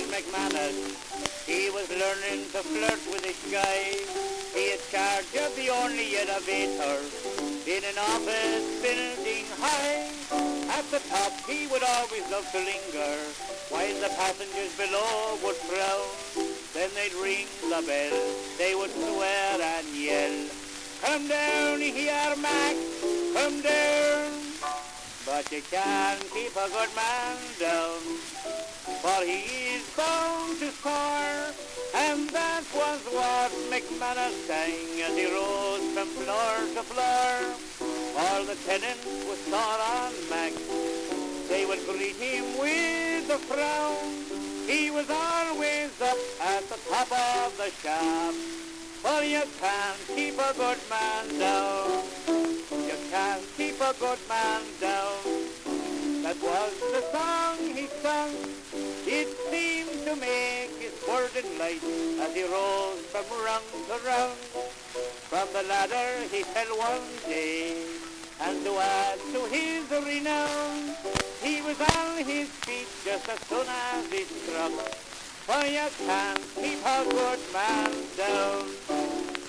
McManus. He was learning to flirt with his guy. He had charge of the only elevator in an office building high. At the top he would always love to linger, while the passengers below would frown. Then they'd ring the bell, they would swear and yell, "Come down here, Mac, come down." But you can't keep a good man down, for he is bound to score. And that was what McManus sang as he rose from floor to floor. All the tenants were sore on Mac. They would greet him with a frown. He was always up at the top of the shaft, for you can't keep a good man down. You can't keep a good man down. That was the song he sung. It seemed to make his burden light as he rose from rung to rung. From the ladder he fell one day, and to add to his renown, he was on his feet just as soon as he struck. For you can't keep a good man down.